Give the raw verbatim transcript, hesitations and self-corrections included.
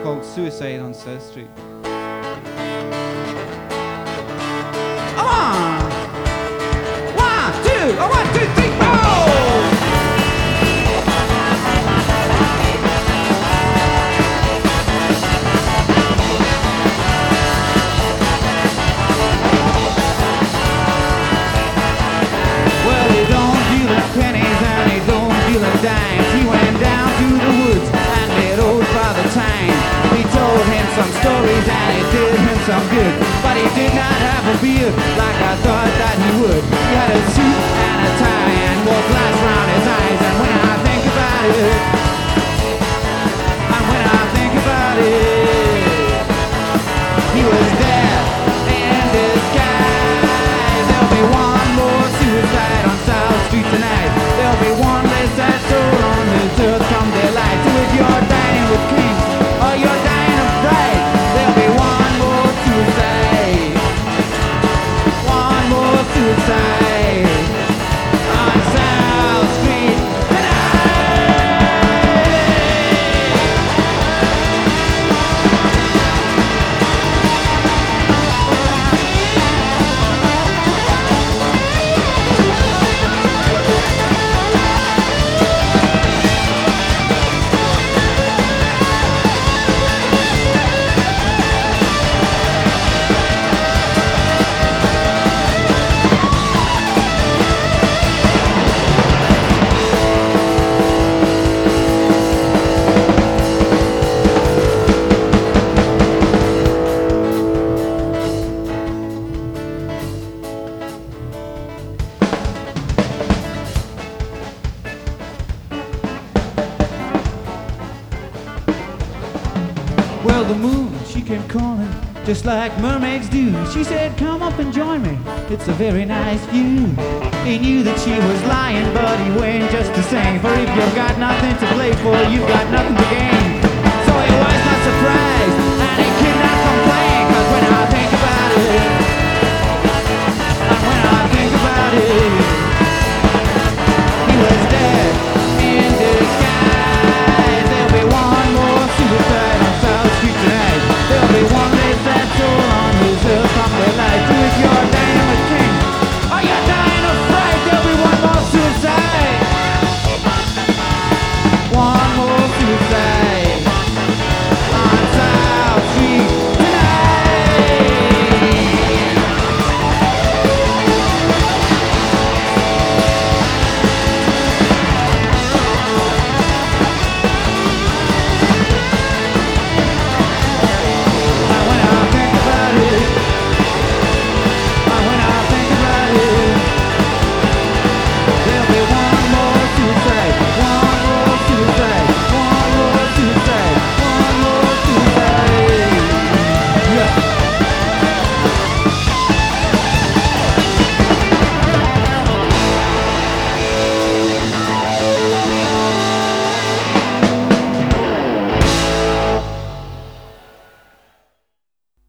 called Suicide on South Street. One, one, two, oh, one, two, three, four. Well, he don't deal in pennies and he don't deal in dimes. He went down to the woods and made old Father Time. He told him some stories and it did him some good, but he did not have a beard like I thought that he would. He had a suit and a tie and wore glass round his eyes. And when I think about it, and when I think about it, he was there in disguise. There'll be one more suicide on South Street tonight. There'll be one less sad soul on this earth come daylight. So if you're dying with kings or you're dying of fright, there'll be one more suicide. One more suicide on South Street tonight. Well, the moon, she came calling, just like mermaids do. She said, come up and join me, it's a very nice view. He knew that she was lying, but he went just the same. For if you've got nothing to play for, you've got nothing to gain.